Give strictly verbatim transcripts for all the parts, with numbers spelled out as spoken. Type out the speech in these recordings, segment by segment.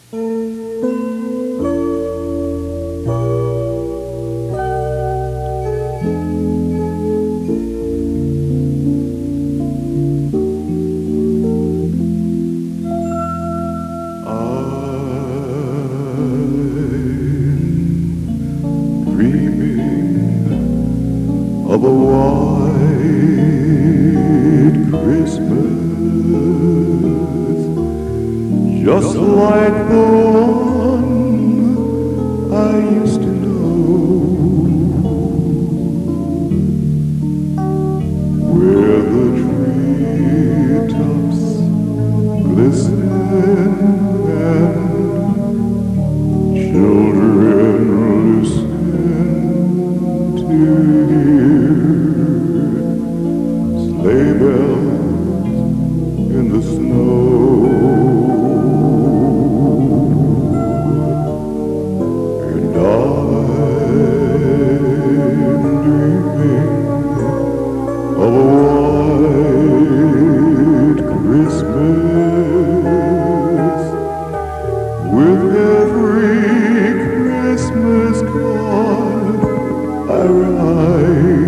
Of a white Christmas, just like the one I used to know, where the treetops glisten and children listen to sleigh bells in the snow, and I'm dreaming of a white Christmas with every Christmas card I write.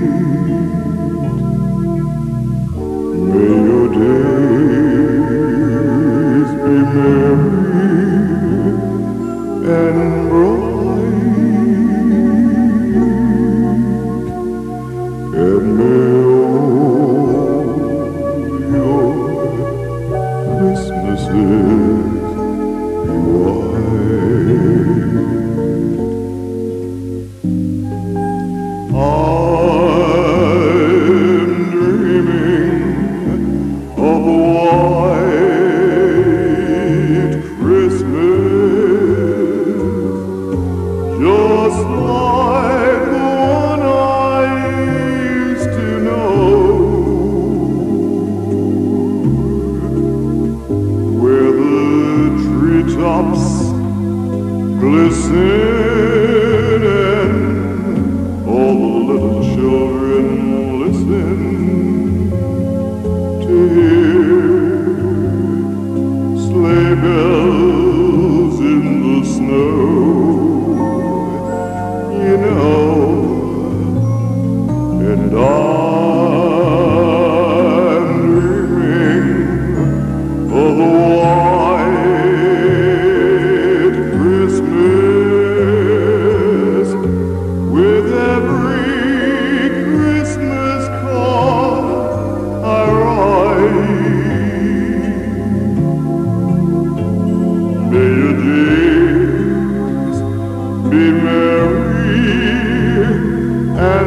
May your days be merry and bright, and may all your Christmases be white. I'm dreaming of a white Christmas, just like the one I used to know, where the treetops glisten and all the little children listen to hear sleigh bells in the snow. You know, and I'm dreaming of a white Christmas with every Christmas card I write. May your days be merry and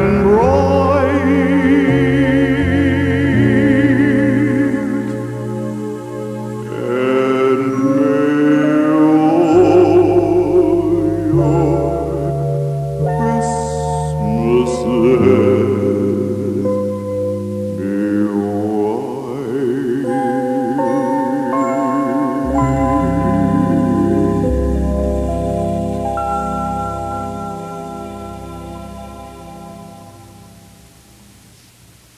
bright, and may all your Christmases